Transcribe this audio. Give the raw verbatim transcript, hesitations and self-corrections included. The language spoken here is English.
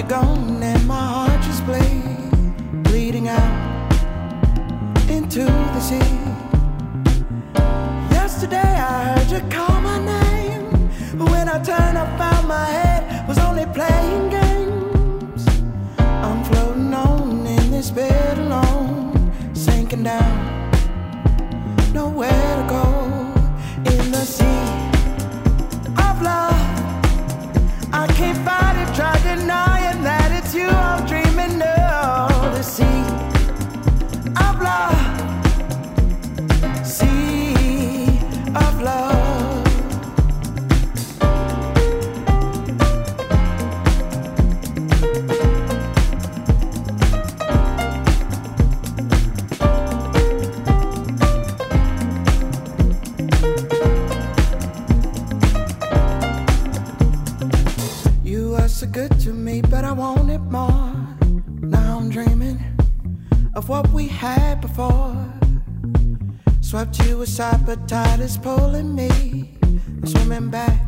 gone and my heart just bleed, bleeding out into the sea. Yesterday I heard you call my name, but when I turned I found my head was only playing games. I'm floating on in this bed alone, sinking down, nowhere to go. In the sea of love, I can't fight it, try denying that it's you I'm dreaming of. The sea of love, sea of love. So good to me, but I wanted more. Now I'm dreaming of what we had before. Swept you aside, but tide is pulling me. I'm swimming back